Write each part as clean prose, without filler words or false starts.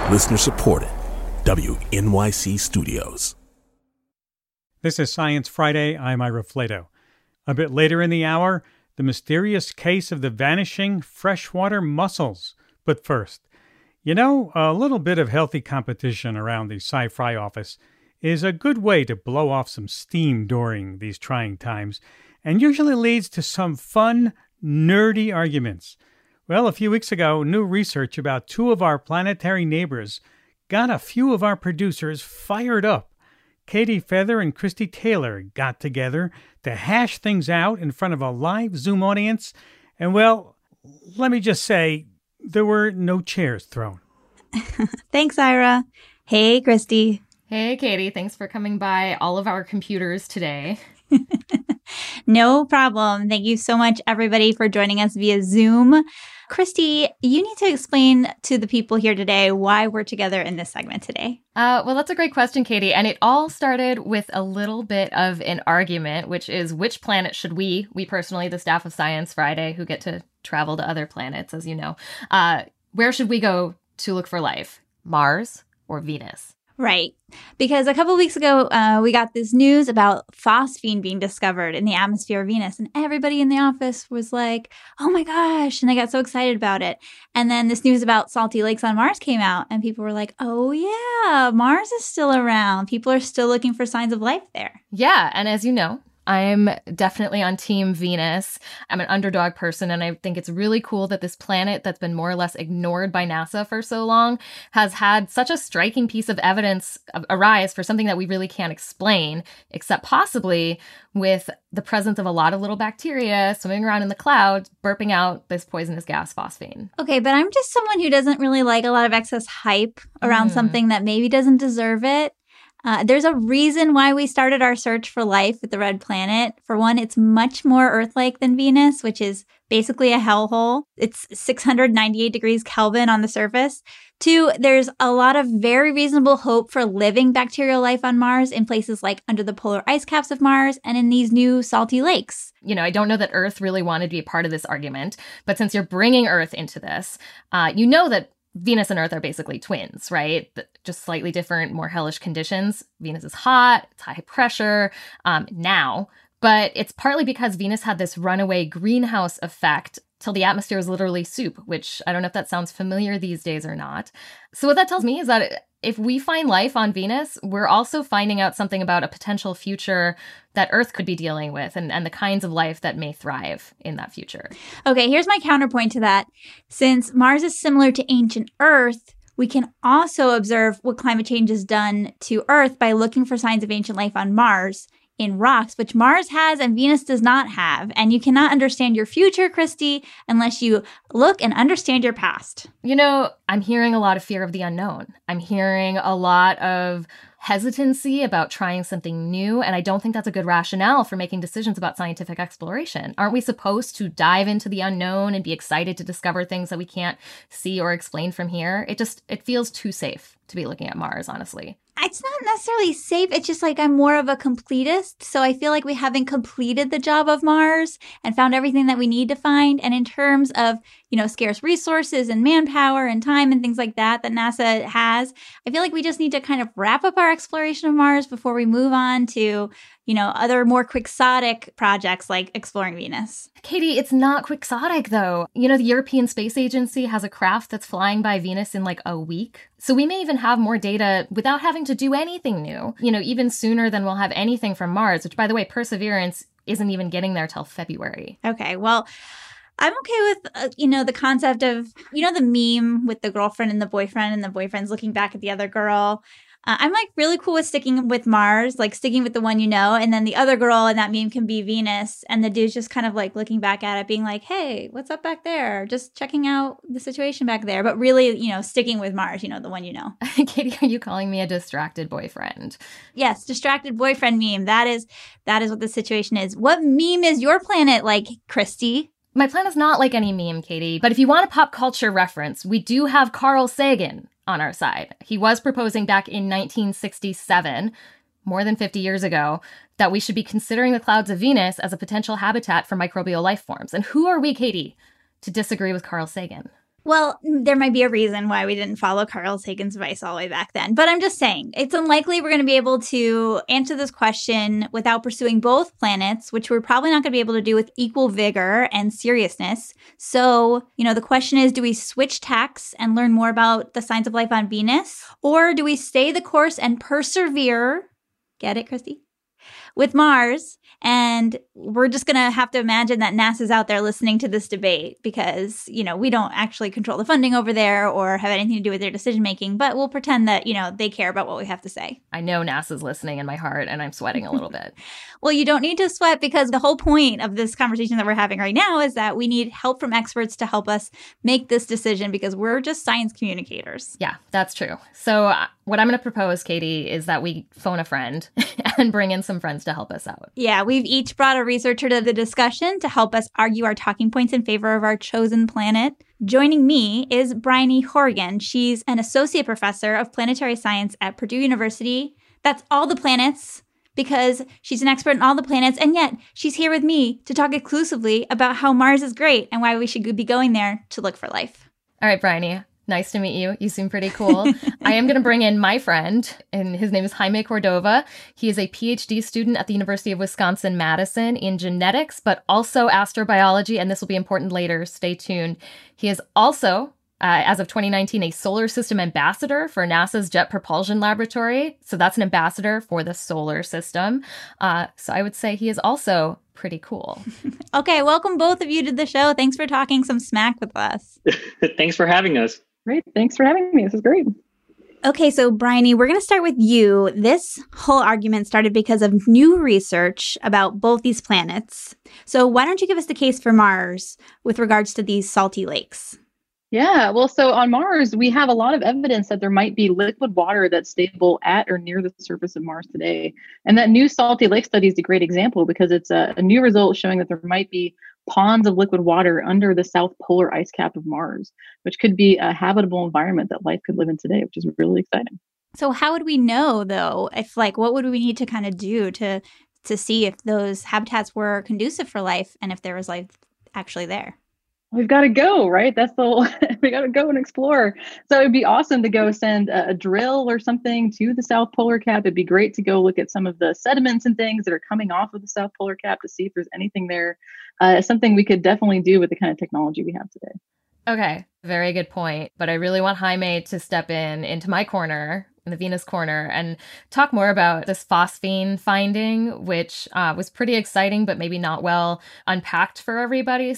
Listener supported. WNYC Studios. This is Science Friday. I'm Ira Flato. A bit later in the hour, the mysterious case of the vanishing freshwater mussels. But first, a little bit of healthy competition around the Sci-Fi office is a good way to blow off some steam during these trying times, and usually leads to some fun, nerdy arguments. Well, a few weeks ago, new research about two of our planetary neighbors got a few of our producers fired up. Katie Feather and Christy Taylor got together to hash things out in front of a live Zoom audience, and well, let me just say, there were no chairs thrown. Thanks, Ira. Hey, Christy. Hey, Katie. Thanks for coming by all of our computers today. No problem. Thank you so much, everybody, for joining us via Zoom. Christy, you need to explain to the people here today why we're together in this segment today. Well, that's a great question, Katie. And it all started with a little bit of an argument, which is which planet should we personally, the staff of Science Friday, who get to travel to other planets, as you know, where should we go to look for life? Mars or Venus? Right. Because a couple of weeks ago, we got this news about phosphine being discovered in the atmosphere of Venus. And everybody in the office was like, oh my gosh. And they got so excited about it. And then this news about salty lakes on Mars came out. And people were like, oh yeah, Mars is still around. People are still looking for signs of life there. Yeah. And as you know, I'm definitely on Team Venus. I'm an underdog person, and I think it's really cool that this planet that's been more or less ignored by NASA for so long has had such a striking piece of evidence arise for something that we really can't explain, except possibly with the presence of a lot of little bacteria swimming around in the clouds, burping out this poisonous gas, phosphine. Okay, but I'm just someone who doesn't really like a lot of excess hype around something that maybe doesn't deserve it. There's a reason why we started our search for life at the Red Planet. For one, it's much more Earth-like than Venus, which is basically a hellhole. It's 698 degrees Kelvin on the surface. Two, there's a lot of very reasonable hope for living bacterial life on Mars in places like under the polar ice caps of Mars and in these new salty lakes. I don't know that Earth really wanted to be a part of this argument, but since you're bringing Earth into this, you know that Venus and Earth are basically twins, right? Just slightly different, more hellish conditions. Venus is hot, it's high pressure now, but it's partly because Venus had this runaway greenhouse effect till the atmosphere was literally soup, which I don't know if that sounds familiar these days or not. So what that tells me is that if we find life on Venus, we're also finding out something about a potential future that Earth could be dealing with and the kinds of life that may thrive in that future. Okay, here's my counterpoint to that. Since Mars is similar to ancient Earth, we can also observe what climate change has done to Earth by looking for signs of ancient life on Mars in rocks, which Mars has and Venus does not have. And you cannot understand your future, Christy, unless you look and understand your past. I'm hearing a lot of fear of the unknown. I'm hearing a lot of hesitancy about trying something new, and I don't think that's a good rationale for making decisions about scientific exploration. Aren't we supposed to dive into the unknown and be excited to discover things that we can't see or explain from here? It feels too safe to be looking at Mars, honestly. It's not necessarily safe. It's just like I'm more of a completist. So I feel like we haven't completed the job of Mars and found everything that we need to find. And in terms of, scarce resources and manpower and time and things like that NASA has, I feel like we just need to kind of wrap up our exploration of Mars before we move on to, other more quixotic projects like exploring Venus. Katie, it's not quixotic, though. The European Space Agency has a craft that's flying by Venus in like a week. So we may even have more data without having to do anything new, even sooner than we'll have anything from Mars, which, by the way, Perseverance isn't even getting there till February. Okay, well, I'm okay with, the concept of, the meme with the girlfriend and the boyfriend's looking back at the other girl. I'm like really cool with sticking with Mars, like sticking with the one and then the other girl in that meme can be Venus, and the dude's just kind of like looking back at it, being like, hey, what's up back there? Just checking out the situation back there. But really, sticking with Mars, the one Katie, are you calling me a distracted boyfriend? Yes, distracted boyfriend meme. That is what the situation is. What meme is your planet like, Christy? My planet's not like any meme, Katie, but if you want a pop culture reference, we do have Carl Sagan on our side. He was proposing back in 1967, more than 50 years ago, that we should be considering the clouds of Venus as a potential habitat for microbial life forms. And who are we, Katie, to disagree with Carl Sagan? Well, there might be a reason why we didn't follow Carl Sagan's advice all the way back then. But I'm just saying, it's unlikely we're going to be able to answer this question without pursuing both planets, which we're probably not going to be able to do with equal vigor and seriousness. So, the question is, do we switch tacks and learn more about the signs of life on Venus? Or do we stay the course and persevere? Get it, Christy? With Mars. And we're just going to have to imagine that NASA's out there listening to this debate because, we don't actually control the funding over there or have anything to do with their decision making, but we'll pretend that, they care about what we have to say. I know NASA's listening in my heart and I'm sweating a little bit. Well, you don't need to sweat because the whole point of this conversation that we're having right now is that we need help from experts to help us make this decision because we're just science communicators. Yeah, that's true. So what I'm going to propose, Katie, is that we phone a friend and bring in some friends to help us out. Yeah, we've each brought a researcher to the discussion to help us argue our talking points in favor of our chosen planet. Joining me is Bryony Horrigan. She's an associate professor of planetary science at Purdue University. That's all the planets because she's an expert in all the planets, and yet she's here with me to talk exclusively about how Mars is great and why we should be going there to look for life. All right, Bryony. Nice to meet you. You seem pretty cool. I am going to bring in my friend, and his name is Jaime Cordova. He is a PhD student at the University of Wisconsin-Madison in genetics, but also astrobiology, and this will be important later. Stay tuned. He is also, as of 2019, a solar system ambassador for NASA's Jet Propulsion Laboratory. So that's an ambassador for the solar system. So I would say he is also pretty cool. Okay, welcome both of you to the show. Thanks for talking some smack with us. Thanks for having us. Great. Thanks for having me. This is great. Okay, so Bryony, we're going to start with you. This whole argument started because of new research about both these planets. So why don't you give us the case for Mars with regards to these salty lakes? Yeah, well, so on Mars, we have a lot of evidence that there might be liquid water that's stable at or near the surface of Mars today. And that new salty lake study is a great example because it's a new result showing that there might be ponds of liquid water under the south polar ice cap of Mars, which could be a habitable environment that life could live in today, which is really exciting. So how would we know, though, if what would we need to kind of do to see if those habitats were conducive for life and if there was life actually there? We've got to go, right? That's the whole, we got to go and explore. So it'd be awesome to go send a drill or something to the South Polar Cap. It'd be great to go look at some of the sediments and things that are coming off of the South Polar Cap to see if there's anything there. Something we could definitely do with the kind of technology we have today. Okay, very good point. But I really want Jaime to step into my corner, in the Venus corner, and talk more about this phosphine finding, which was pretty exciting, but maybe not well unpacked for everybody.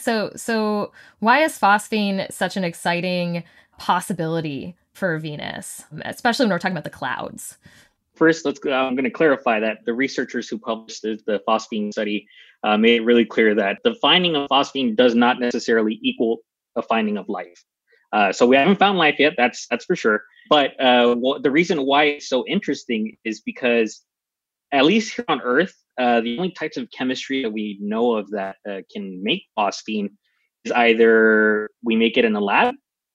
So why is phosphine such an exciting possibility for Venus, especially when we're talking about the clouds? First, I'm going to clarify that the researchers who published the phosphine study made it really clear that the finding of phosphine does not necessarily equal a finding of life. So we haven't found life yet, that's for sure. But the reason why it's so interesting is because, at least here on Earth, the only types of chemistry that we know of that can make phosphine is either we make it in the lab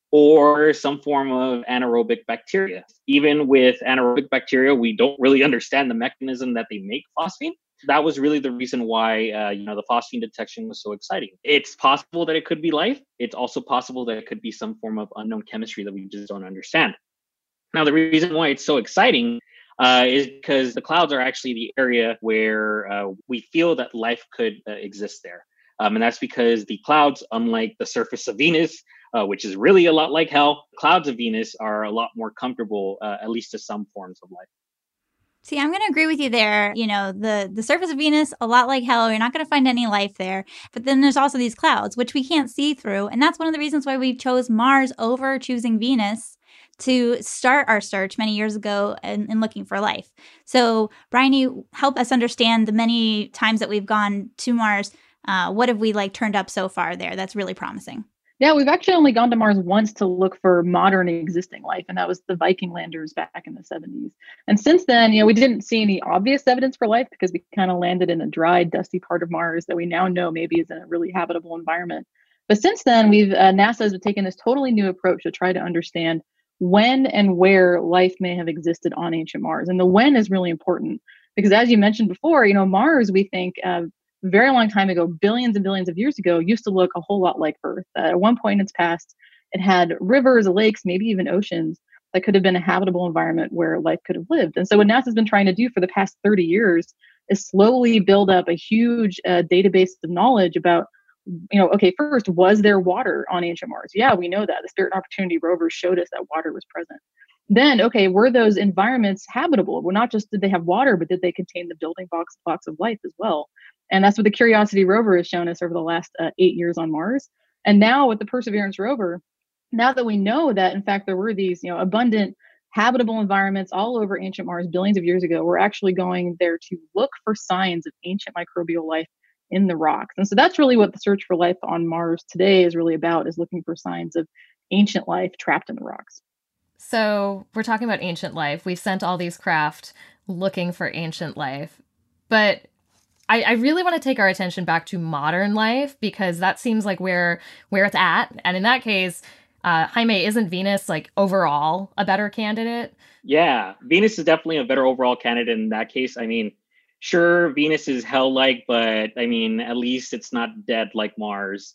or some form of anaerobic bacteria. Even with anaerobic bacteria, we don't really understand the mechanism that they make phosphine. That was really the reason why, the phosphine detection was so exciting. It's possible that it could be life. It's also possible that it could be some form of unknown chemistry that we just don't understand. Now, the reason why it's so exciting is because the clouds are actually the area where we feel that life could exist there. And that's because the clouds, unlike the surface of Venus, which is really a lot like hell, clouds of Venus are a lot more comfortable, at least to some forms of life. See, I'm going to agree with you there. The surface of Venus, a lot like hell. You're not going to find any life there. But then there's also these clouds, which we can't see through. And that's one of the reasons why we chose Mars over choosing Venus to start our search many years ago in looking for life. So, Bryony, help us understand the many times that we've gone to Mars. What have we turned up so far there that's really promising? Yeah, we've actually only gone to Mars once to look for modern existing life, and that was the Viking landers back in the 70s. And since then, we didn't see any obvious evidence for life because we kind of landed in a dry, dusty part of Mars that we now know maybe is in a really habitable environment. But since then, NASA has taken this totally new approach to try to understand when and where life may have existed on ancient Mars. And the when is really important because, as you mentioned before, Mars, we think very long time ago, billions and billions of years ago, used to look a whole lot like Earth. At one point in its past, It had rivers, lakes, maybe even oceans that could have been a habitable environment where life could have lived. And so what NASA's been trying to do for the past 30 years is slowly build up a huge database of knowledge about, okay, first, was there water on ancient Mars? Yeah, we know that. The Spirit and Opportunity rovers showed us that water was present. Then, okay, were those environments habitable? Well, not just did they have water, but did they contain the building blocks of life as well? And that's what the Curiosity rover has shown us over the last 8 years on Mars. And now with the Perseverance rover, now that we know that, in fact, there were these, abundant habitable environments all over ancient Mars billions of years ago, we're actually going there to look for signs of ancient microbial life in the rocks. And so that's really what the search for life on Mars today is really about, is looking for signs of ancient life trapped in the rocks. So we're talking about ancient life. We've sent all these craft looking for ancient life, but I really want to take our attention back to modern life, because that seems like where it's at. And in that case, Jaime, isn't Venus like overall a better candidate? Yeah, Venus is definitely a better overall candidate in that case. I mean, sure, Venus is hell-like, but I mean, at least it's not dead like Mars.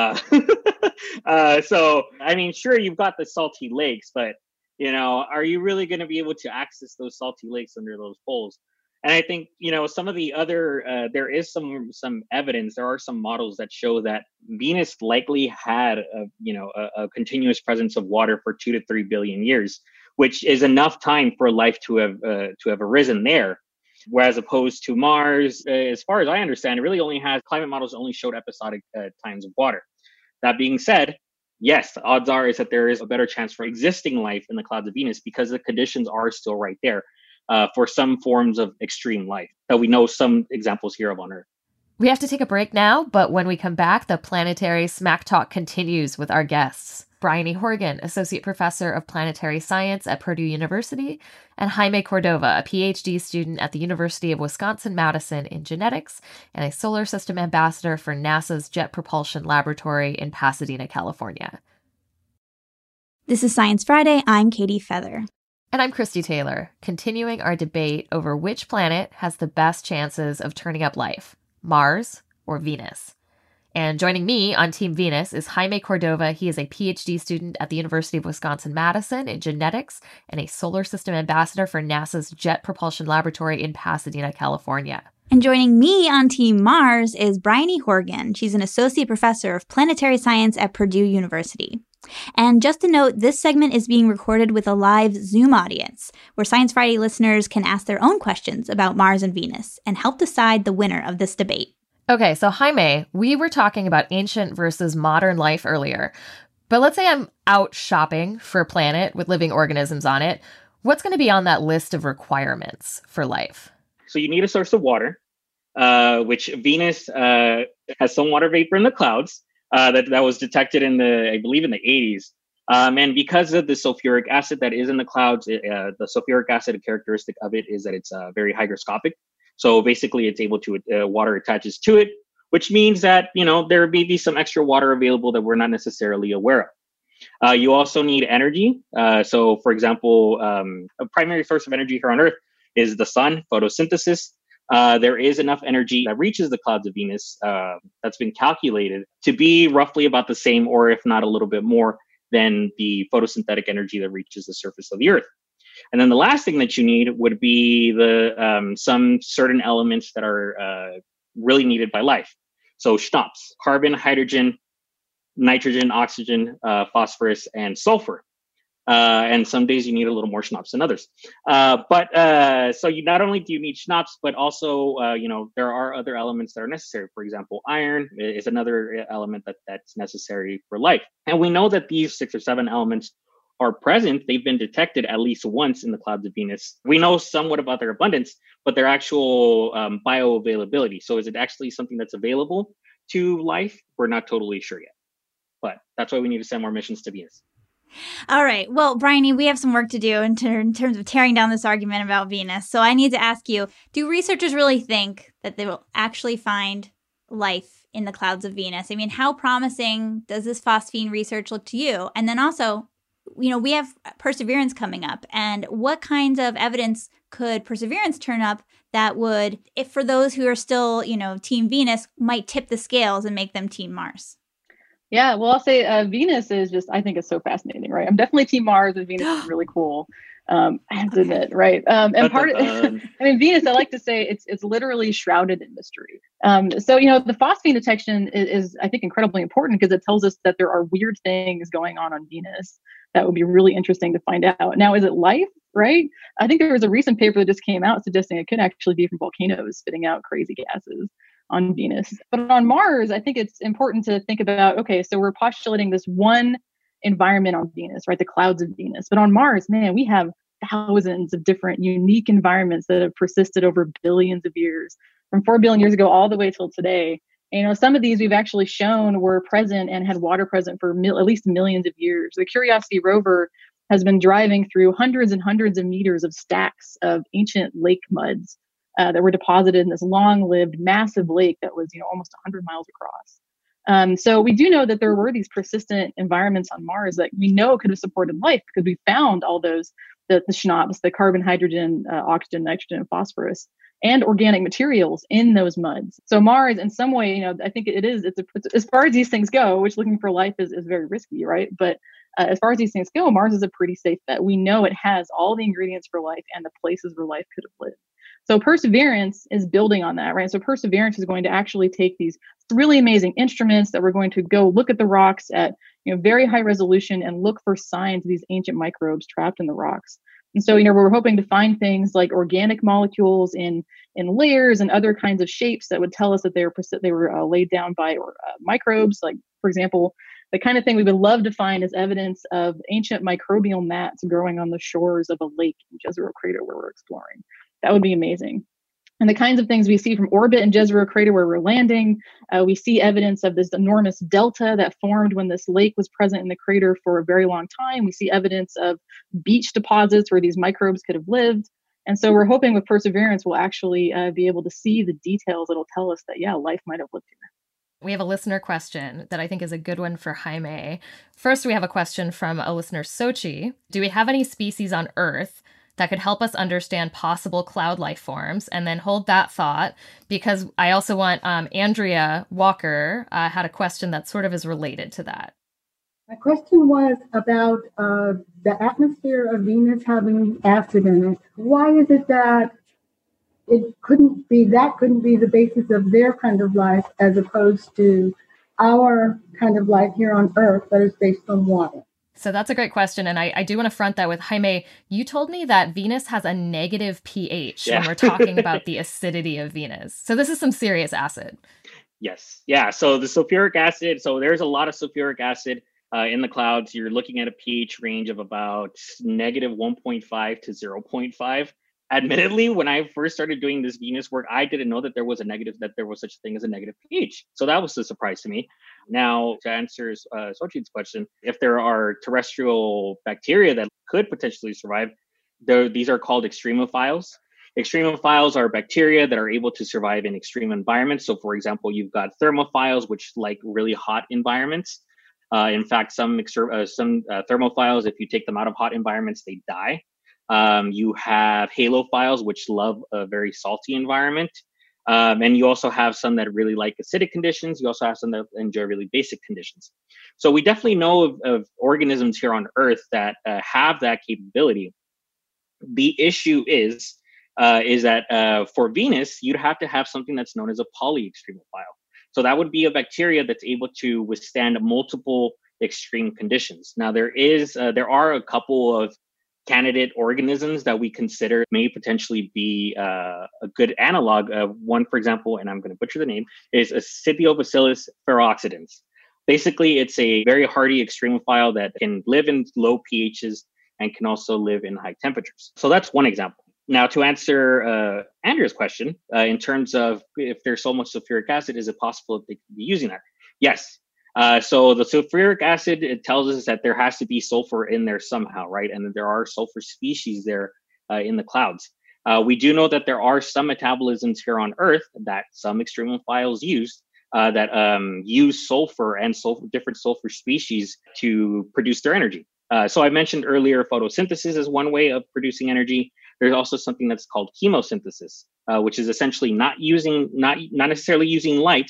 So, I mean, sure, you've got the salty lakes, but, are you really going to be able to access those salty lakes under those poles? And I think, some of the other, there is some evidence, there are some models that show that Venus likely had, a continuous presence of water for 2 to 3 billion years, which is enough time for life to have arisen there. Whereas opposed to Mars, as far as I understand, it really only has, climate models only showed episodic times of water. That being said, yes, the odds are is that there is a better chance for existing life in the clouds of Venus, because the conditions are still right there for some forms of extreme life that we know some examples here of on Earth. We have to take a break now, but when we come back, the Planetary Smack Talk continues with our guests. Bryony Horgan, Associate Professor of Planetary Science at Purdue University, and Jaime Cordova, a PhD student at the University of Wisconsin-Madison in genetics and a solar system ambassador for NASA's Jet Propulsion Laboratory in Pasadena, California. This is Science Friday. I'm Katie Feather. And I'm Christy Taylor, continuing our debate over which planet has the best chances of turning up life, Mars or Venus. And joining me on Team Venus is Jaime Cordova. He is a PhD student at the University of Wisconsin-Madison in genetics and a solar system ambassador for NASA's Jet Propulsion Laboratory in Pasadena, California. And joining me on Team Mars is Bryony Horgan. She's an associate professor of planetary science at Purdue University. And just a note, this segment is being recorded with a live Zoom audience, where Science Friday listeners can ask their own questions about Mars and Venus and help decide the winner of this debate. Okay, so Jaime, we were talking about ancient versus modern life earlier, but let's say I'm out shopping for a planet with living organisms on it. What's going to be on that list of requirements for life? So you need a source of water, which Venus has some water vapor in the clouds that was detected I believe in the 80s. And because of the sulfuric acid that is in the clouds, the sulfuric acid, a characteristic of it is that it's very hygroscopic. So basically it's able to, water attaches to it, which means that, there may be some extra water available that we're not necessarily aware of. You also need energy. So for example, a primary source of energy here on Earth is the sun, photosynthesis. There is enough energy that reaches the clouds of Venus that's been calculated to be roughly about the same, or if not a little bit more, than the photosynthetic energy that reaches the surface of the Earth. And then the last thing that you need would be some certain elements that are really needed by life. So SNOPs, carbon, hydrogen, nitrogen, oxygen, phosphorus, and sulfur. And some days you need a little more SNOPs than others. So you not only do you need SNOPs, but also, there are other elements that are necessary. For example, iron is another element that's necessary for life. And we know that these 6 or 7 elements are present. They've been detected at least once in the clouds of Venus. We know somewhat about their abundance, but their actual bioavailability. So is it actually something that's available to life? We're not totally sure yet. But that's why we need to send more missions to Venus. All right. Well, Bryony, we have some work to do in terms of tearing down this argument about Venus. So I need to ask you, do researchers really think that they will actually find life in the clouds of Venus? I mean, how promising does this phosphine research look to you? And then also, we have Perseverance coming up. And what kinds of evidence could Perseverance turn up that would, if for those who are still, Team Venus, might tip the scales and make them Team Mars? Yeah, well, I'll say Venus is just, I think it's so fascinating, right? I'm definitely Team Mars, and Venus is really cool. I have to admit, right? And part of, I mean, Venus, I like to say it's literally shrouded in mystery. So, the phosphine detection is, I think, incredibly important because it tells us that there are weird things going on Venus that would be really interesting to find out. Now, is it life, right? I think there was a recent paper that just came out suggesting it could actually be from volcanoes spitting out crazy gases on Venus. But on Mars, I think it's important to think about, okay, so we're postulating this one environment on Venus, right? The clouds of Venus. But on Mars, man, we have thousands of different unique environments that have persisted over billions of years, from 4 billion years ago all the way till today. And, some of these we've actually shown were present and had water present for at least millions of years. The Curiosity rover has been driving through hundreds and hundreds of meters of stacks of ancient lake muds that were deposited in this long-lived, massive lake that was, almost 100 miles across. So we do know that there were these persistent environments on Mars that we know could have supported life because we found all those, the SNOPs, the carbon, hydrogen, oxygen, nitrogen, and phosphorus, and organic materials in those muds. So Mars, in some way, I think it's as far as these things go, which looking for life is very risky, right? But as far as these things go, Mars is a pretty safe bet. We know it has all the ingredients for life and the places where life could have lived. So Perseverance is building on that, right? So Perseverance is going to actually take these really amazing instruments that we're going to go look at the rocks at very high resolution and look for signs of these ancient microbes trapped in the rocks. And so, we're hoping to find things like organic molecules in layers and other kinds of shapes that would tell us that they were laid down by microbes. Like, for example, the kind of thing we would love to find is evidence of ancient microbial mats growing on the shores of a lake in Jezero Crater where we're exploring. That would be amazing. And the kinds of things we see from orbit in Jezero Crater where we're landing, we see evidence of this enormous delta that formed when this lake was present in the crater for a very long time. We see evidence of beach deposits where these microbes could have lived. And so we're hoping with Perseverance, we'll actually be able to see the details that'll tell us that, life might have lived here. We have a listener question that I think is a good one for Jaime. First, we have a question from a listener, Sochi. Do we have any species on Earth that could help us understand possible cloud life forms? And then hold that thought, because I also want Andrea Walker had a question that sort of is related to that. My question was about the atmosphere of Venus having acid in it. Why is it that it couldn't be the basis of their kind of life as opposed to our kind of life here on Earth that is based on water? So that's a great question. And I do want to front that with Jaime. You told me that Venus has a negative pH when we're talking about the acidity of Venus. So this is some serious acid. Yes. Yeah. So the sulfuric acid, so there's a lot of sulfuric acid in the clouds. You're looking at a pH range of about negative 1.5 to 0.5. Admittedly, when I first started doing this Venus work, I didn't know that there was such a thing as a negative pH. So that was a surprise to me. Now, to answer Sochi's question, if there are terrestrial bacteria that could potentially survive, these are called extremophiles. Extremophiles are bacteria that are able to survive in extreme environments. So, for example, you've got thermophiles, which like really hot environments. In fact, some thermophiles, if you take them out of hot environments, they die. You have halophiles, which love a very salty environment. And you also have some that really like acidic conditions. You also have some that enjoy really basic conditions. So we definitely know of organisms here on Earth that have that capability. The issue is that for Venus, you'd have to have something that's known as a polyextremophile. So that would be a bacteria that's able to withstand multiple extreme conditions. Now, there are a couple of candidate organisms that we consider may potentially be a good analog of one, for example, and I'm going to butcher the name, is Acethiobacillus ferooxidans. Basically, it's a very hardy extremophile that can live in low pHs and can also live in high temperatures. So that's one example. Now, to answer Andrea's question, in terms of if there's so much sulfuric acid, is it possible that they could be using that? Yes. So the sulfuric acid, it tells us that there has to be sulfur in there somehow, right? And there are sulfur species there in the clouds. We do know that there are some metabolisms here on Earth that some extremophiles use that use sulfur and different sulfur species to produce their energy. So I mentioned earlier photosynthesis is one way of producing energy. There's also something that's called chemosynthesis, which is essentially not necessarily using light,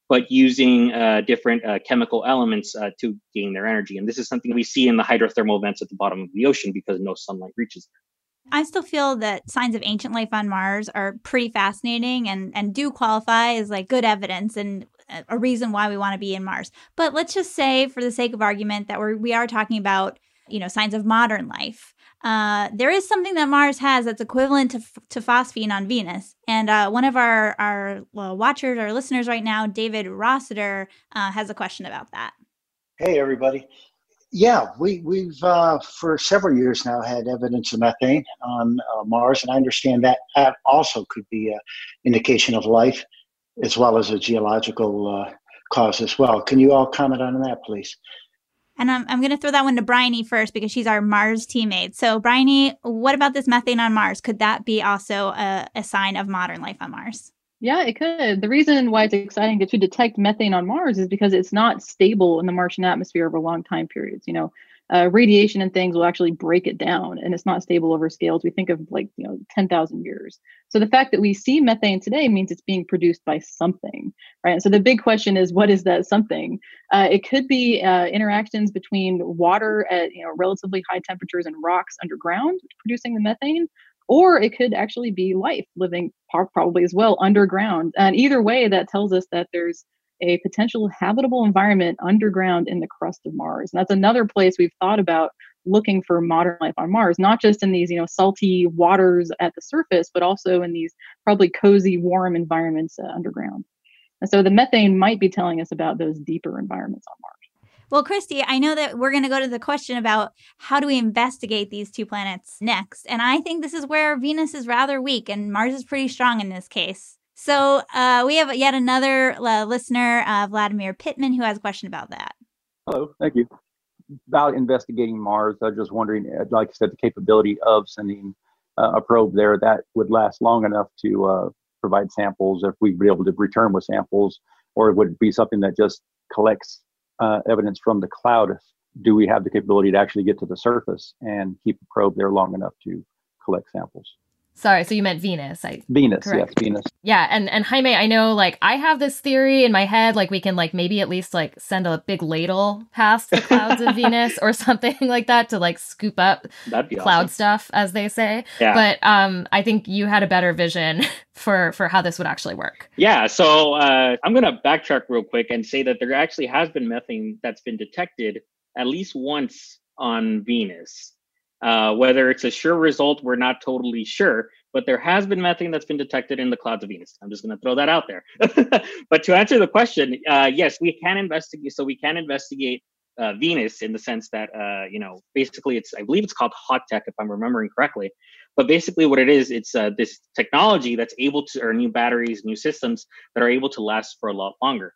but using different chemical elements to gain their energy. And this is something we see in the hydrothermal vents at the bottom of the ocean because no sunlight reaches them. I still feel that signs of ancient life on Mars are pretty fascinating and do qualify as like good evidence and a reason why we want to be in Mars. But let's just say, for the sake of argument, that we are talking about, signs of modern life. There is something that Mars has that's equivalent to phosphine on Venus. And one of our watchers, our listeners right now, David Rossiter, has a question about that. Hey, everybody. Yeah, we've for several years now had evidence of methane on Mars, and I understand that also could be an indication of life as well as a geological cause as well. Can you all comment on that, please? And I'm going to throw that one to Bryony first because she's our Mars teammate. So Bryony, what about this methane on Mars? Could that be also a sign of modern life on Mars? Yeah, it could. The reason why it's exciting to detect methane on Mars is because it's not stable in the Martian atmosphere over long time periods. Radiation and things will actually break it down, and it's not stable over scales. We think of 10,000 years. So the fact that we see methane today means it's being produced by something, right? And so the big question is, what is that something? It could be interactions between water at relatively high temperatures and rocks underground producing the methane. Or it could actually be life living probably as well underground. And either way, that tells us that there's a potential habitable environment underground in the crust of Mars. And that's another place we've thought about looking for modern life on Mars, not just in these, salty waters at the surface, but also in these probably cozy, warm environments underground. And so the methane might be telling us about those deeper environments on Mars. Well, Christy, I know that we're going to go to the question about how do we investigate these two planets next. And I think this is where Venus is rather weak and Mars is pretty strong in this case. So we have yet another listener, Vladimir Pittman, who has a question about that. Hello, thank you. About investigating Mars, I was just wondering, like I said, the capability of sending a probe there that would last long enough to provide samples, if we'd be able to return with samples, or it would be something that just collects evidence from the cloud. Do we have the capability to actually get to the surface and keep a probe there long enough to collect samples? Sorry, so you meant Venus. Venus, correct. Yes, Venus. Yeah, and Jaime, I know, I have this theory in my head, we can, maybe at least, send a big ladle past the clouds of Venus or something like that to, scoop up cloud stuff, as they say. Yeah. But I think you had a better vision for how this would actually work. Yeah, so I'm going to backtrack real quick and say that there actually has been methane that's been detected at least once on Venus. Whether it's a sure result, we're not totally sure, but there has been methane that's been detected in the clouds of Venus. I'm just going to throw that out there. But to answer the question, yes, we can investigate. So we can investigate Venus in the sense that, basically I believe it's called hot tech, if I'm remembering correctly. But basically what it is, it's this technology that's able to, or new batteries, new systems that are able to last for a lot longer.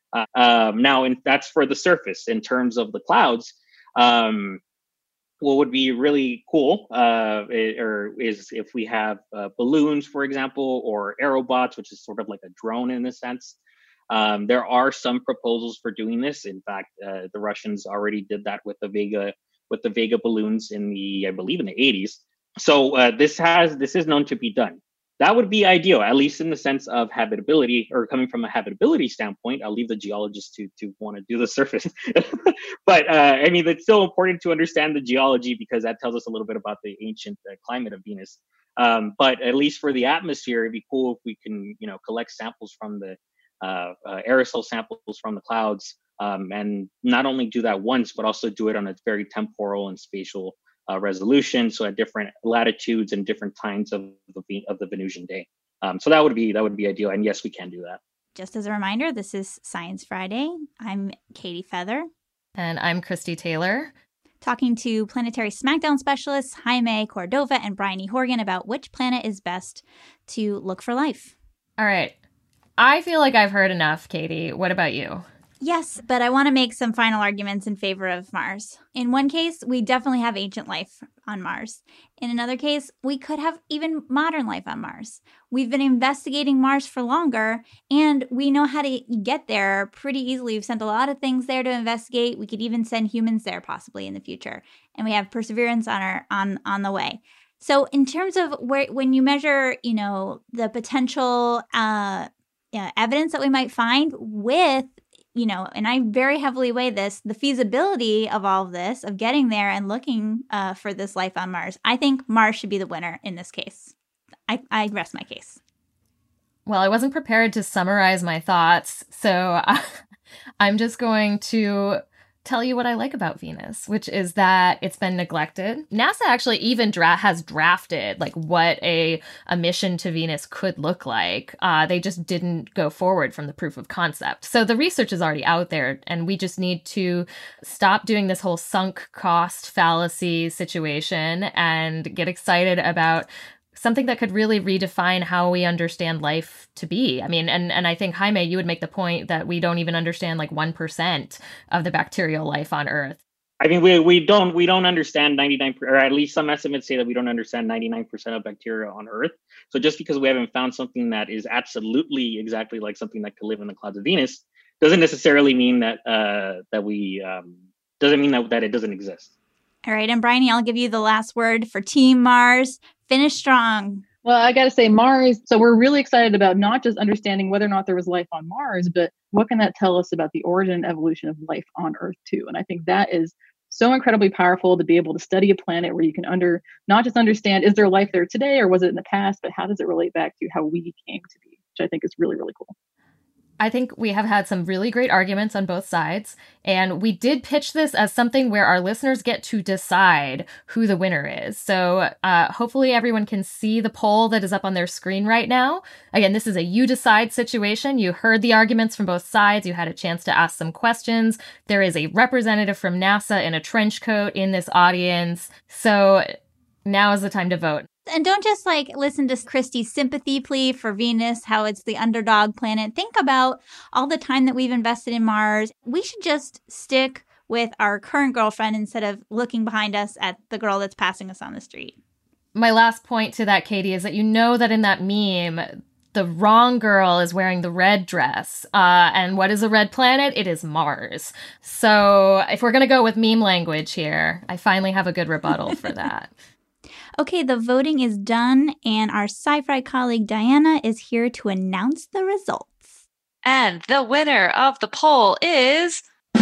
That's for the surface. In terms of the clouds, what would be really cool is if we have balloons, for example, or aerobots, which is sort of like a drone in a sense. There are some proposals for doing this. In fact, the Russians already did that with the Vega balloons I believe in the 80s. So this is known to be done. That would be ideal, at least in the sense of habitability, or coming from a habitability standpoint. I'll leave the geologists to want to do the surface. But it's still important to understand the geology because that tells us a little bit about the ancient climate of Venus. But at least for the atmosphere, it'd be cool if we can, collect samples from the aerosol samples from the clouds, and not only do that once, but also do it on a very temporal and spatial resolution, so at different latitudes and different times of the Venusian day. So that would be ideal, and yes, we can do that. Just as a reminder, this is Science Friday. I'm Katie Feather. And I'm Christy Taylor. Talking to Planetary Smackdown specialists Jaime Cordova and Bryony Horgan about which planet is best to look for life. All right. I feel like I've heard enough, Katie. What about you? Yes, but I want to make some final arguments in favor of Mars. In one case, we definitely have ancient life on Mars. In another case, we could have even modern life on Mars. We've been investigating Mars for longer, and we know how to get there pretty easily. We've sent a lot of things there to investigate. We could even send humans there possibly in the future. And we have Perseverance on the way. So in terms of when you measure, the potential evidence that we might find with, and I very heavily weigh this, the feasibility of all of this, of getting there and looking for this life on Mars. I think Mars should be the winner in this case. I rest my case. Well, I wasn't prepared to summarize my thoughts, so I'm just going to tell you what I like about Venus, which is that it's been neglected. NASA actually even has drafted like what a mission to Venus could look like. They just didn't go forward from the proof of concept. So the research is already out there, and we just need to stop doing this whole sunk cost fallacy situation and get excited about something that could really redefine how we understand life to be. I mean, and I think, Jaime, you would make the point that we don't even understand like 1% of the bacterial life on Earth. I mean, we don't understand 99%, or at least some estimates say that we don't understand 99% of bacteria on Earth. So just because we haven't found something that is absolutely exactly like something that could live in the clouds of Venus, doesn't necessarily mean that doesn't mean that it doesn't exist. All right, and Bryony, I'll give you the last word for Team Mars. Finish strong. Well, I got to say, Mars, so we're really excited about not just understanding whether or not there was life on Mars, but what can that tell us about the origin and evolution of life on Earth, too? And I think that is so incredibly powerful to be able to study a planet where you can not just understand, is there life there today or was it in the past, but how does it relate back to how we came to be, which I think is really, really cool. I think we have had some really great arguments on both sides, and we did pitch this as something where our listeners get to decide who the winner is. So hopefully everyone can see the poll that is up on their screen right now. Again, this is a you decide situation. You heard the arguments from both sides. You had a chance to ask some questions. There is a representative from NASA in a trench coat in this audience. So now is the time to vote. And don't just listen to Christy's sympathy plea for Venus, how it's the underdog planet. Think about all the time that we've invested in Mars. We should just stick with our current girlfriend instead of looking behind us at the girl that's passing us on the street. My last point to that, Katie, is that you know that in that meme, the wrong girl is wearing the red dress. And what is a red planet? It is Mars. So if we're going to go with meme language here, I finally have a good rebuttal for that. Okay, the voting is done, and our sci-fi colleague Diana is here to announce the results. And the winner of the poll is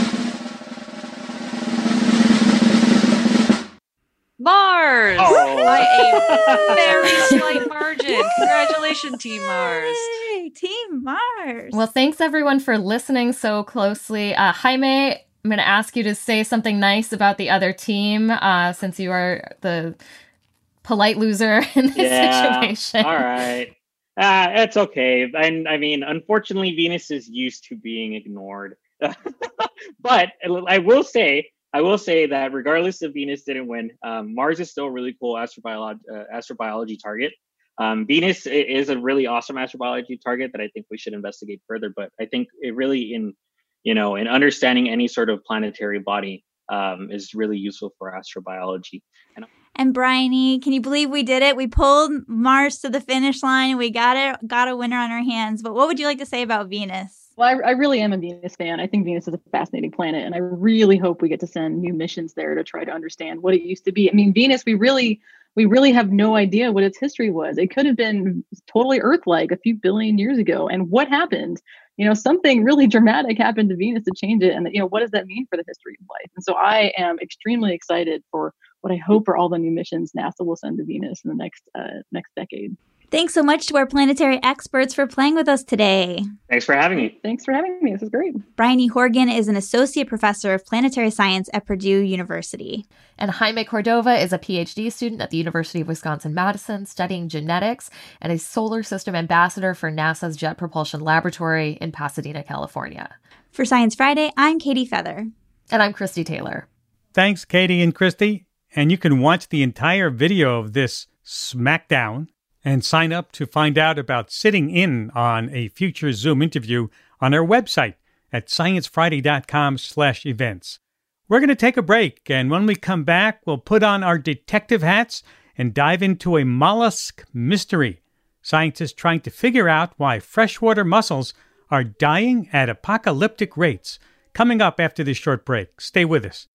Mars by a very slight margin. Congratulations, Team Mars. Yay, Team Mars. Well, thanks everyone for listening so closely. Jaime, I'm going to ask you to say something nice about the other team, since you are the polite loser in this situation. All right. It's okay. I mean, unfortunately, Venus is used to being ignored. But I will say that regardless if Venus didn't win, Mars is still a really cool astrobiology target. Venus is a really awesome astrobiology target that I think we should investigate further. But I think it really, in understanding any sort of planetary body, is really useful for astrobiology. And Bryony, can you believe we did it? We pulled Mars to the finish line and we got a winner on our hands. But what would you like to say about Venus? Well, I really am a Venus fan. I think Venus is a fascinating planet, and I really hope we get to send new missions there to try to understand what it used to be. I mean, Venus, we really have no idea what its history was. It could have been totally Earth-like a few billion years ago. And what happened? Something really dramatic happened to Venus to change it. And, what does that mean for the history of life? And so I am extremely excited for what I hope are all the new missions NASA will send to Venus in the next decade. Thanks so much to our planetary experts for playing with us today. Thanks for having me. Thanks for having me. This is great. Bryony Horgan is an associate professor of planetary science at Purdue University. And Jaime Cordova is a PhD student at the University of Wisconsin-Madison studying genetics and a solar system ambassador for NASA's Jet Propulsion Laboratory in Pasadena, California. For Science Friday, I'm Katie Feather. And I'm Christy Taylor. Thanks, Katie and Christy. And you can watch the entire video of this smackdown and sign up to find out about sitting in on a future Zoom interview on our website at sciencefriday.com/events. We're going to take a break, and when we come back, we'll put on our detective hats and dive into a mollusk mystery. Scientists trying to figure out why freshwater mussels are dying at apocalyptic rates. Coming up after this short break. Stay with us.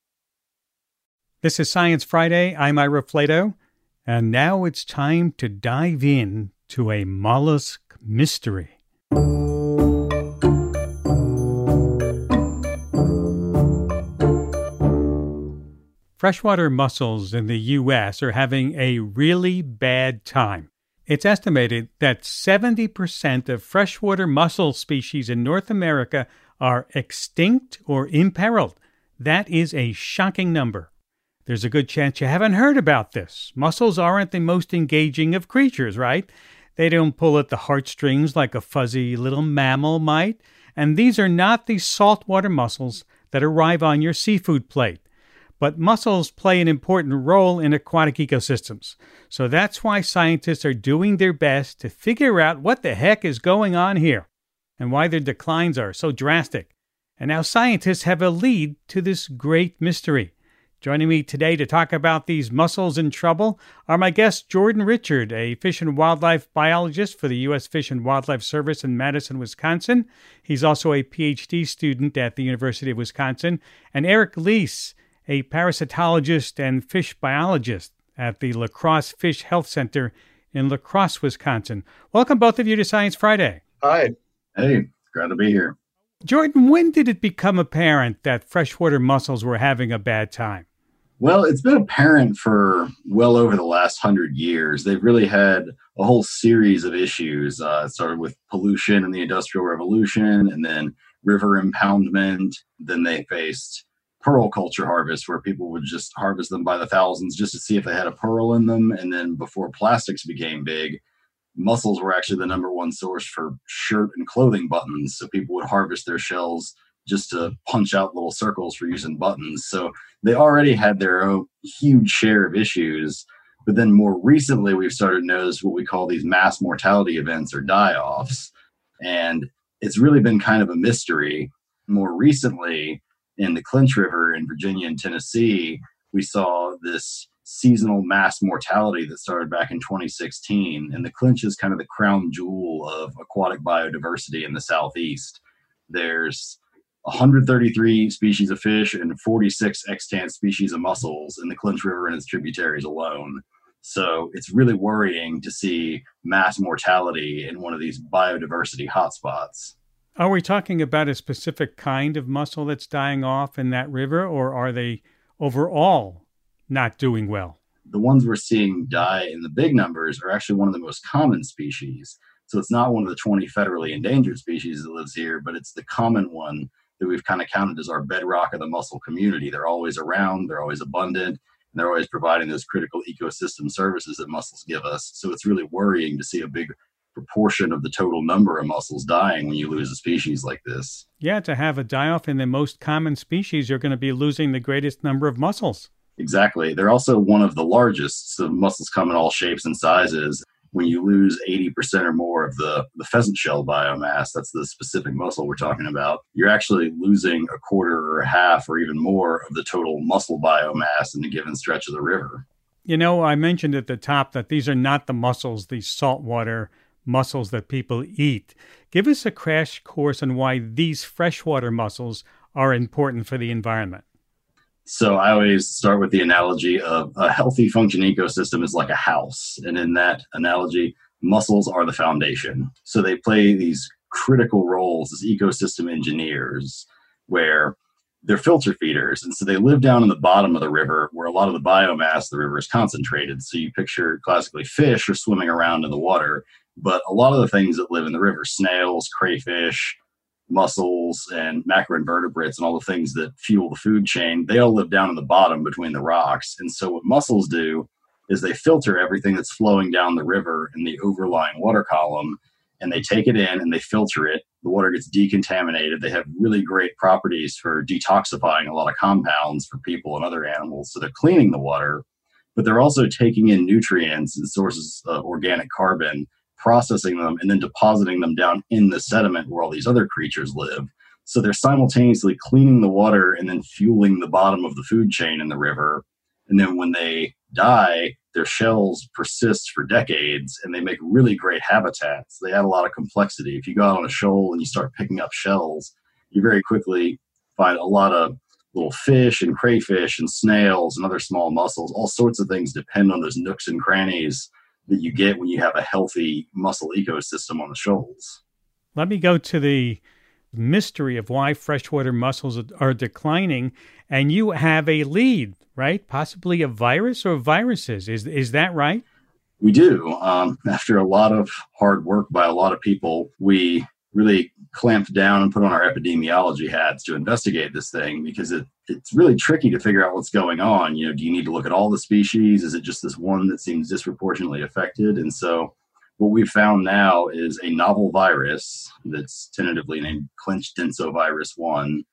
This is Science Friday. I'm Ira Flato. And now it's time to dive in to a mollusk mystery. Freshwater mussels in the U.S. are having a really bad time. It's estimated that 70% of freshwater mussel species in North America are extinct or imperiled. That is a shocking number. There's a good chance you haven't heard about this. Mussels aren't the most engaging of creatures, right? They don't pull at the heartstrings like a fuzzy little mammal might. And these are not the saltwater mussels that arrive on your seafood plate. But mussels play an important role in aquatic ecosystems. So that's why scientists are doing their best to figure out what the heck is going on here and why their declines are so drastic. And now scientists have a lead to this great mystery. Joining me today to talk about these mussels in trouble are my guest Jordan Richard, a fish and wildlife biologist for the U.S. Fish and Wildlife Service in Madison, Wisconsin. He's also a PhD student at the University of Wisconsin. And Eric Leese, a parasitologist and fish biologist at the La Crosse Fish Health Center in La Crosse, Wisconsin. Welcome both of you to Science Friday. Hi. Hey, glad to be here. Jordan, when did it become apparent that freshwater mussels were having a bad time? Well, it's been apparent for well over the last 100 years. They've really had a whole series of issues. It started with pollution and the Industrial Revolution, and then river impoundment. Then they faced pearl culture harvest, where people would just harvest them by the thousands just to see if they had a pearl in them. And then before plastics became big, mussels were actually the number one source for shirt and clothing buttons. So people would harvest their shells just to punch out little circles for using buttons. So they already had their own huge share of issues. But then more recently, we've started to notice what we call these mass mortality events or die-offs. And it's really been kind of a mystery. More recently, in the Clinch River in Virginia and Tennessee, we saw this seasonal mass mortality that started back in 2016. And the Clinch is kind of the crown jewel of aquatic biodiversity in the Southeast. There's 133 species of fish and 46 extant species of mussels in the Clinch River and its tributaries alone. So it's really worrying to see mass mortality in one of these biodiversity hotspots. Are we talking about a specific kind of mussel that's dying off in that river, or are they overall not doing well? The ones we're seeing die in the big numbers are actually one of the most common species. So it's not one of the 20 federally endangered species that lives here, but it's the common one that we've kind of counted as our bedrock of the mussel community. They're always around, they're always abundant, and they're always providing those critical ecosystem services that mussels give us. So it's really worrying to see a big proportion of the total number of mussels dying when you lose a species like this. Yeah, to have a die-off in the most common species, you're going to be losing the greatest number of mussels. Exactly. They're also one of the largest. So mussels come in all shapes and sizes. When you lose 80% or more of the pheasant shell biomass, that's the specific mussel we're talking about, you're actually losing a quarter or a half or even more of the total mussel biomass in a given stretch of the river. You know, I mentioned at the top that these are not the mussels, these saltwater mussels that people eat. Give us a crash course on why these freshwater mussels are important for the environment. So I always start with the analogy of a healthy function ecosystem is like a house. And in that analogy, mussels are the foundation. So they play these critical roles as ecosystem engineers where they're filter feeders. And so they live down in the bottom of the river where a lot of the biomass of the river is concentrated. So you picture classically fish are swimming around in the water. But a lot of the things that live in the river, snails, crayfish, mussels, and macroinvertebrates, and all the things that fuel the food chain, they all live down in the bottom between the rocks. And so what mussels do is they filter everything that's flowing down the river in the overlying water column, and they take it in and they filter it. The water gets decontaminated. They have really great properties for detoxifying a lot of compounds for people and other animals. So they're cleaning the water, but they're also taking in nutrients and sources of organic carbon, processing them, and then depositing them down in the sediment where all these other creatures live. So they're simultaneously cleaning the water and then fueling the bottom of the food chain in the river. And then when they die, their shells persist for decades and they make really great habitats. They add a lot of complexity. If you go out on a shoal and you start picking up shells, you very quickly find a lot of little fish and crayfish and snails and other small mussels. All sorts of things depend on those nooks and crannies that you get when you have a healthy mussel ecosystem on the shoals. Let me go to the mystery of why freshwater mussels are declining. And you have a lead, right? Possibly a virus or viruses. Is that right? We do. After a lot of hard work by a lot of people, we really clamped down and put on our epidemiology hats to investigate this thing, because it's really tricky to figure out what's going on. You know, do you need to look at all the species? Is it just this one that seems disproportionately affected? And so what we've found now is a novel virus that's tentatively named Clinch-Denso-Virus 1,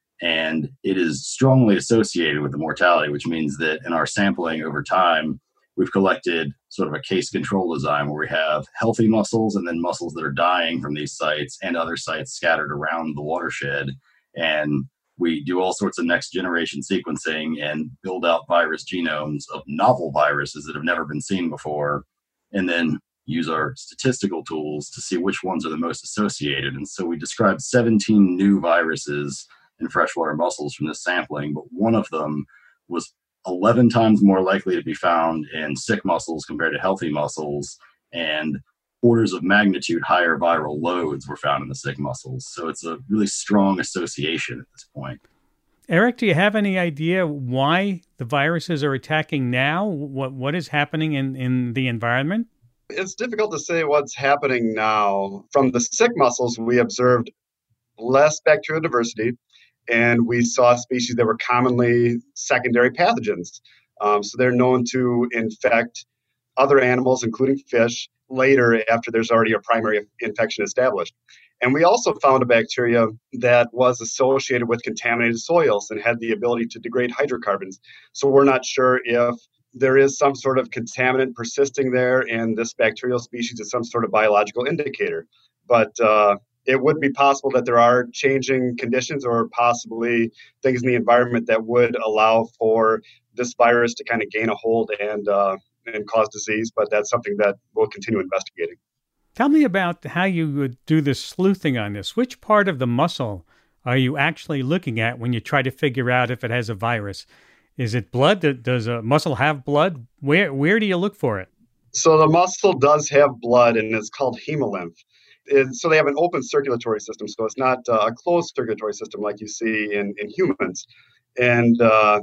and it is strongly associated with the mortality, which means that in our sampling over time, we've collected sort of a case control design where we have healthy mussels and then mussels that are dying from these sites and other sites scattered around the watershed. And we do all sorts of next generation sequencing and build out virus genomes of novel viruses that have never been seen before, and then use our statistical tools to see which ones are the most associated. And so we described 17 new viruses in freshwater mussels from this sampling, but one of them was 11 times more likely to be found in sick mussels compared to healthy mussels, and orders of magnitude higher viral loads were found in the sick mussels. So it's a really strong association at this point. Eric, do you have any idea why the viruses are attacking now? What is happening in the environment? It's difficult to say what's happening now. From the sick mussels, we observed less bacterial diversity, and we saw species that were commonly secondary pathogens. So they're known to infect other animals, including fish, later after there's already a primary infection established. And we also found a bacteria that was associated with contaminated soils and had the ability to degrade hydrocarbons. So we're not sure if there is some sort of contaminant persisting there, and this bacterial species is some sort of biological indicator. But it would be possible that there are changing conditions or possibly things in the environment that would allow for this virus to kind of gain a hold and cause disease. But that's something that we'll continue investigating. Tell me about how you would do the sleuthing on this. Which part of the mussel are you actually looking at when you try to figure out if it has a virus? Is it blood? Does a mussel have blood? Where do you look for it? So the mussel does have blood, and it's called hemolymph. So they have an open circulatory system, so it's not a closed circulatory system like you see in humans. And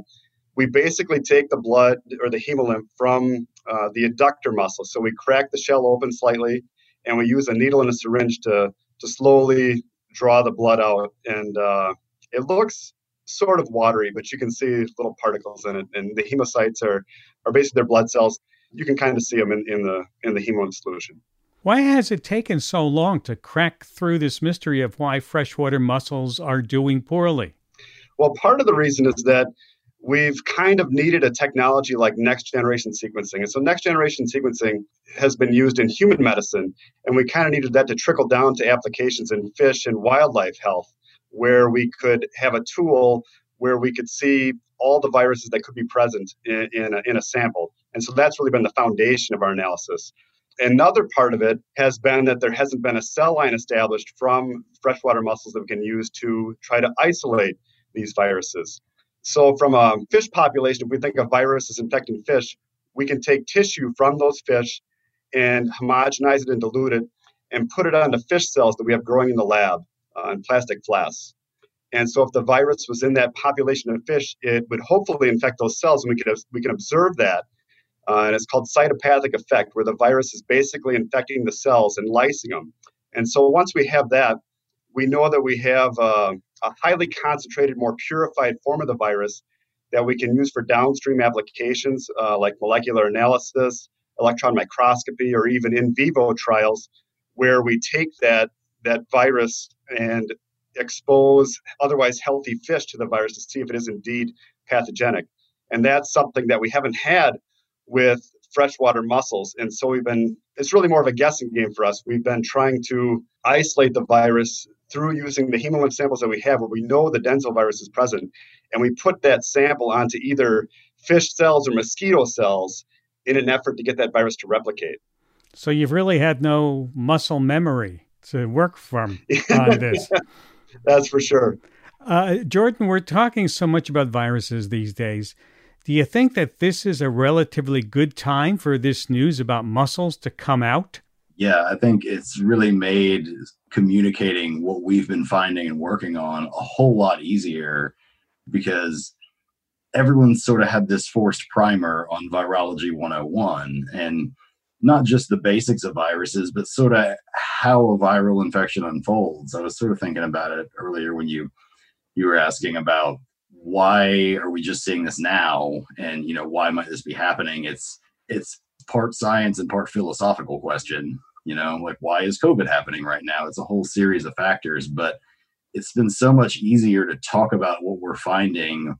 we basically take the blood or the hemolymph from the adductor muscle. So we crack the shell open slightly, and we use a needle and a syringe to slowly draw the blood out. And it looks sort of watery, but you can see little particles in it. And the hemocytes are basically their blood cells. You can kind of see them in the hemolymph solution. Why has it taken so long to crack through this mystery of why freshwater mussels are doing poorly? Well, part of the reason is that we've kind of needed a technology like next-generation sequencing. And so next-generation sequencing has been used in human medicine, and we kind of needed that to trickle down to applications in fish and wildlife health, where we could have a tool where we could see all the viruses that could be present in a sample. And so that's really been the foundation of our analysis. Another part of it has been that there hasn't been a cell line established from freshwater mussels that we can use to try to isolate these viruses. So from a fish population, if we think of viruses infecting fish, we can take tissue from those fish and homogenize it and dilute it and put it onto fish cells that we have growing in the lab in plastic flasks. And so if the virus was in that population of fish, it would hopefully infect those cells, and we can observe that. And it's called cytopathic effect, where the virus is basically infecting the cells and lysing them. And so once we have that, we know that we have a highly concentrated, more purified form of the virus that we can use for downstream applications like molecular analysis, electron microscopy, or even in vivo trials, where we take that virus and expose otherwise healthy fish to the virus to see if it is indeed pathogenic. And that's something that we haven't had with freshwater mussels. And so it's really more of a guessing game for us. We've been trying to isolate the virus through using the hemolymph samples that we have where we know the denso virus is present. And we put that sample onto either fish cells or mosquito cells in an effort to get that virus to replicate. So you've really had no muscle memory to work from on this. That's for sure. Jordan, we're talking so much about viruses these days. Do you think that this is a relatively good time for this news about mussels to come out? Yeah, I think it's really made communicating what we've been finding and working on a whole lot easier, because everyone sort of had this forced primer on Virology 101, and not just the basics of viruses, but sort of how a viral infection unfolds. I was sort of thinking about it earlier when you were asking about why are we just seeing this now, and why might this be happening. It's part science and part philosophical question. Like, why is COVID happening right now? It's a whole series of factors, but it's been so much easier to talk about what we're finding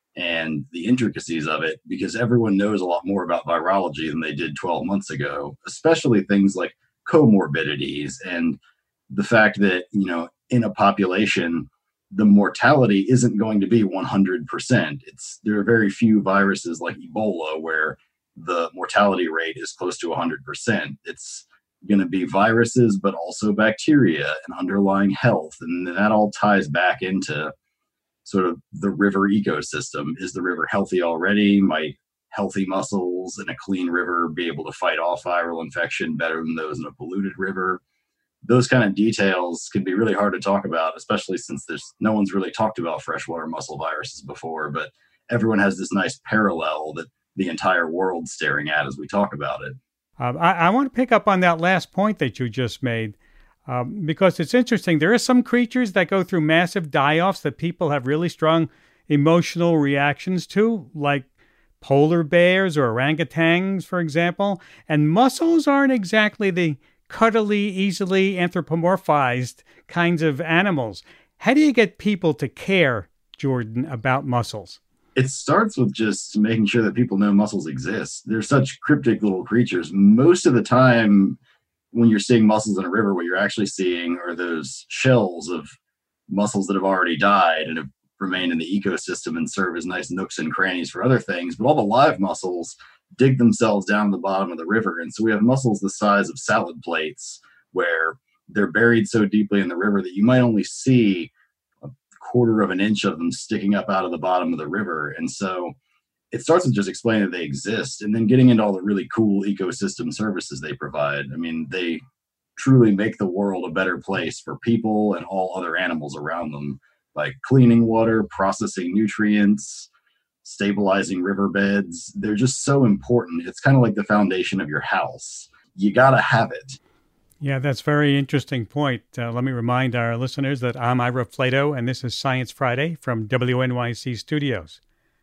and the intricacies of it, because everyone knows a lot more about virology than they did 12 months ago, especially things like comorbidities and the fact that, in a population, the mortality isn't going to be 100%. There are very few viruses like Ebola where the mortality rate is close to 100%. It's going to be viruses, but also bacteria and underlying health. And that all ties back into sort of the river ecosystem. Is the river healthy already? Might healthy mussels in a clean river be able to fight off viral infection better than those in a polluted river? Those kind of details can be really hard to talk about, especially since no one's really talked about freshwater mussel viruses before, but everyone has this nice parallel that the entire world's staring at as we talk about it. I want to pick up on that last point that you just made, because it's interesting. There are some creatures that go through massive die-offs that people have really strong emotional reactions to, like polar bears or orangutans, for example. And mussels aren't exactly the cuddly, easily anthropomorphized kinds of animals. How do you get people to care, Jordan, about mussels? It starts with just making sure that people know mussels exist. They're such cryptic little creatures. Most of the time, when you're seeing mussels in a river, what you're actually seeing are those shells of mussels that have already died and have remained in the ecosystem and serve as nice nooks and crannies for other things. But all the live mussels dig themselves down to the bottom of the river. And so we have mussels the size of salad plates, where they're buried so deeply in the river that you might only see a quarter of an inch of them sticking up out of the bottom of the river. And so it starts with just explaining that they exist, and then getting into all the really cool ecosystem services they provide. I mean, they truly make the world a better place for people and all other animals around them, like cleaning water, processing nutrients, stabilizing riverbeds. They're just so important. It's kind of like the foundation of your house. You got to have it. Yeah, that's a very interesting point. Let me remind our listeners that I'm Ira Flato, and this is Science Friday from WNYC Studios.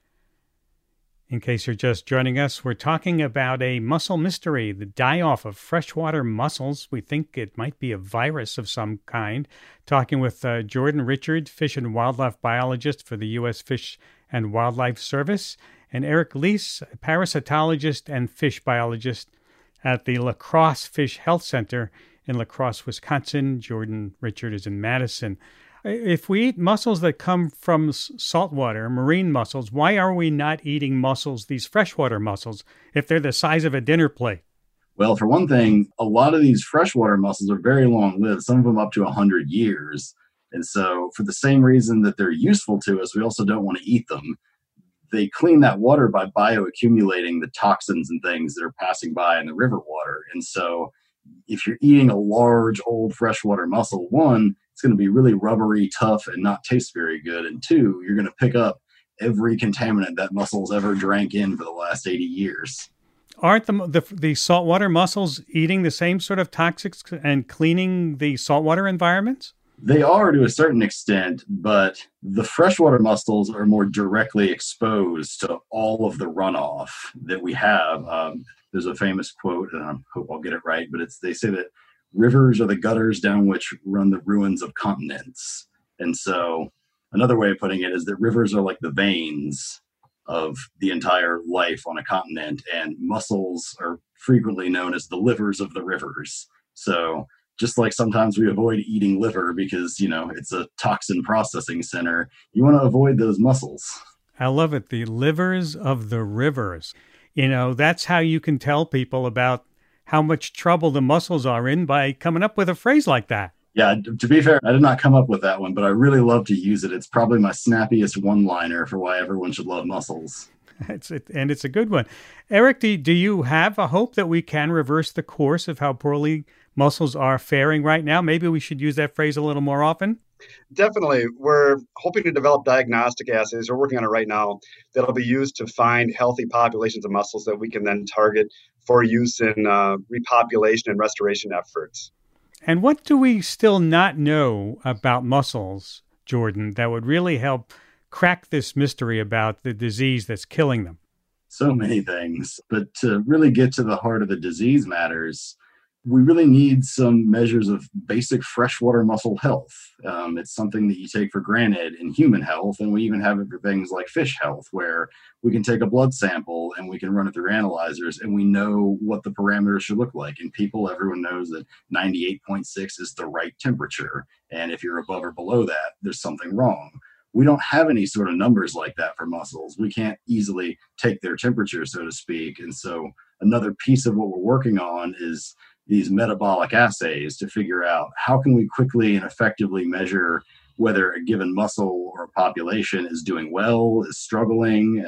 In case you're just joining us, we're talking about a mussel mystery, the die-off of freshwater mussels. We think it might be a virus of some kind. Talking with Jordan Richard, fish and wildlife biologist for the U.S. Fish and Wildlife Service, and Eric Leese, parasitologist and fish biologist at the La Crosse Fish Health Center in La Crosse, Wisconsin. Jordan Richard is in Madison. If we eat mussels that come from saltwater, marine mussels, why are we not eating mussels, these freshwater mussels, if they're the size of a dinner plate? Well, for one thing, a lot of these freshwater mussels are very long-lived, some of them up to 100 years. And so for the same reason that they're useful to us, we also don't want to eat them. They clean that water by bioaccumulating the toxins and things that are passing by in the river water. And so if you're eating a large, old freshwater mussel, one, it's going to be really rubbery, tough, and not taste very good. And two, you're going to pick up every contaminant that mussel's ever drank in for the last 80 years. Aren't the saltwater mussels eating the same sort of toxics and cleaning the saltwater environments? They are to a certain extent, but the freshwater mussels are more directly exposed to all of the runoff that we have. There's a famous quote, and I hope I'll get it right, but they say that rivers are the gutters down which run the ruins of continents. And so another way of putting it is that rivers are like the veins of the entire life on a continent, and mussels are frequently known as the livers of the rivers. So just like sometimes we avoid eating liver because, it's a toxin processing center, you want to avoid those mussels. I love it. The livers of the rivers. That's how you can tell people about how much trouble the mussels are in, by coming up with a phrase like that. Yeah, to be fair, I did not come up with that one, but I really love to use it. It's probably my snappiest one-liner for why everyone should love mussels. It's a good one. Eric, do you have a hope that we can reverse the course of how poorly mussels are faring right now? Maybe we should use that phrase a little more often. Definitely. We're hoping to develop diagnostic assays. We're working on it right now that'll be used to find healthy populations of mussels that we can then target for use in repopulation and restoration efforts. And what do we still not know about mussels, Jordan, that would really help crack this mystery about the disease that's killing them? So many things. But to really get to the heart of the disease matters, we really need some measures of basic freshwater mussel health. It's something that you take for granted in human health, and we even have it for things like fish health, where we can take a blood sample and we can run it through analyzers, and we know what the parameters should look like. In people, everyone knows that 98.6 is the right temperature, and if you're above or below that, there's something wrong. We don't have any sort of numbers like that for mussels. We can't easily take their temperature, so to speak. And so another piece of what we're working on is these metabolic assays to figure out how can we quickly and effectively measure whether a given mussel or a population is doing well, is struggling,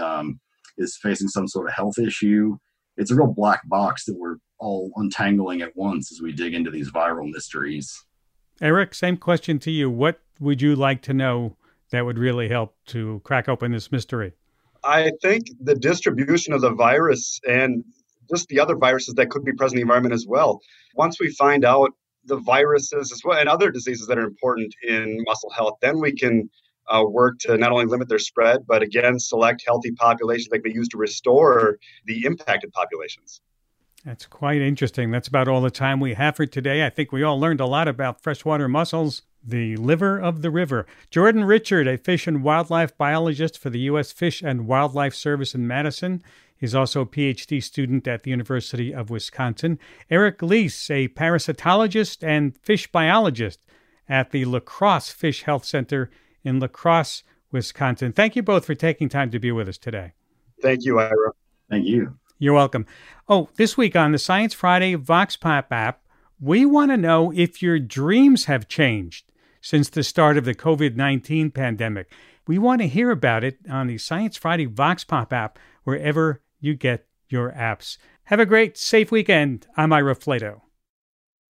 is facing some sort of health issue. It's a real black box that we're all untangling at once as we dig into these viral mysteries. Eric, same question to you. What would you like to know that would really help to crack open this mystery? I think the distribution of the virus and just the other viruses that could be present in the environment as well. Once we find out the viruses as well and other diseases that are important in mussel health, then we can work to not only limit their spread, but again, select healthy populations that can be used to restore the impacted populations. That's quite interesting. That's about all the time we have for today. I think we all learned a lot about freshwater mussels, the liver of the river. Jordan Richard, a fish and wildlife biologist for the U.S. Fish and Wildlife Service in Madison. He's also a PhD student at the University of Wisconsin. Eric Leese, a parasitologist and fish biologist at the La Crosse Fish Health Center in La Crosse, Wisconsin. Thank you both for taking time to be with us today. Thank you, Ira. Thank you. You're welcome. Oh, this week on the Science Friday Vox Pop app, we want to know if your dreams have changed since the start of the COVID-19 pandemic. We want to hear about it on the Science Friday Vox Pop app, wherever you get your apps. Have a great, safe weekend. I'm Ira Flato.